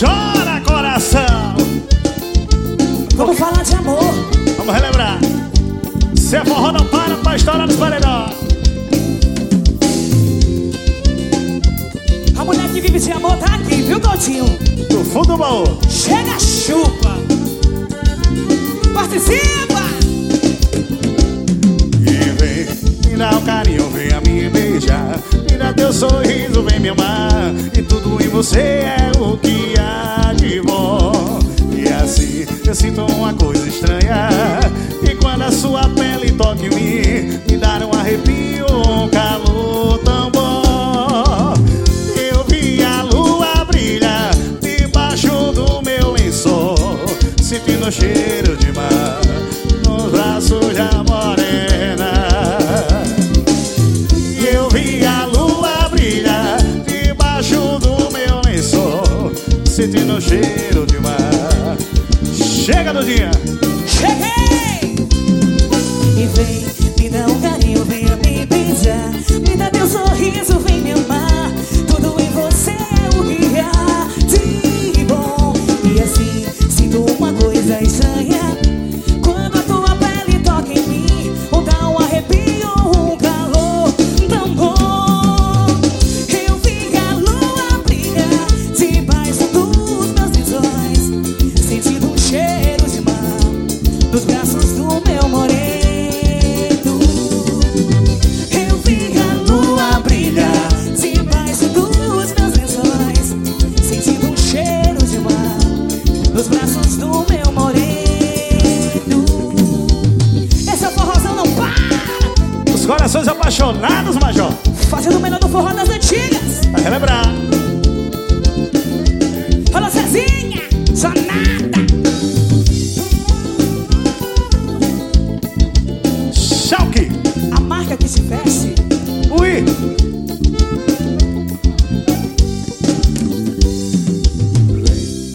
chora coração. Vamos falar de amor. Vamos relembrar. Se é forró não para pra estourar nos paredões. A mulher que vive de amor tá aqui, viu, Todinho? Do fundo do baú. Chega, chupa. Participa. E vem, me dá um carinho, vem a me beijar. Me dá teu sorriso, vem me amar. E tudo em você é o que há de bom. E assim eu sinto uma coisa estranha. E quando a sua pele toca em mim, me dá um arrepio, um calor tão bom. Eu vi a lua brilhar debaixo do meu lençol, sentindo o cheiro de mar nos braços da morena. Eu vi a lua brilhar debaixo do meu lençol, sentindo o cheiro de mar. Chega do dia. Cheguei. E vem, me dá um carinho, vem